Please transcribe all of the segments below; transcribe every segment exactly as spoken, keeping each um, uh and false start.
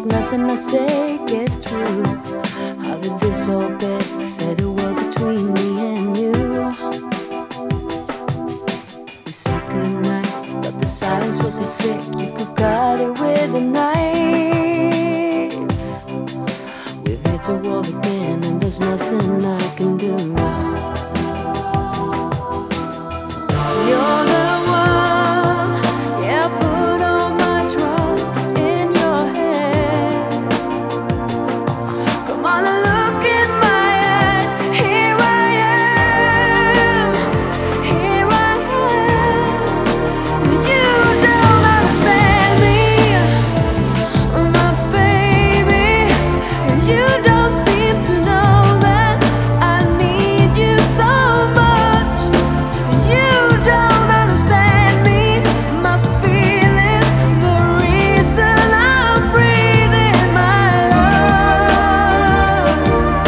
like nothing I say gets through. How did this all benefit a world between me and you? We said goodnight, but the silence was so thick you could cut it with a knife. We've hit a wall again and there's nothing I can do. You're the one, yeah, put all my trust in your hands. Come on and look in my eyes. Here I am, here I am. You don't understand me, my baby. You don't seem to know that I need you so much. You don't understand me, my feelings, the reason I'm breathing my love.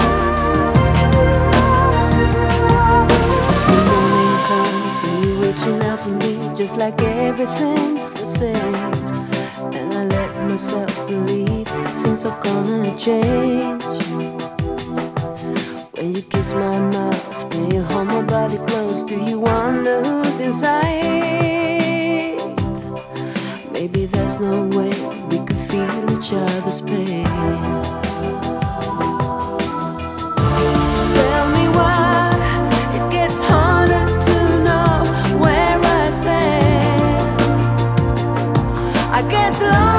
The morning comes and you're reaching out for me, just like everything's the same. And I let myself believe things are gonna change. When you kiss my mouth and you hold my body close, do you wonder who's inside? Maybe there's no way we could feel each other's pain. Tell me why it gets harder to know where I stand. I guess love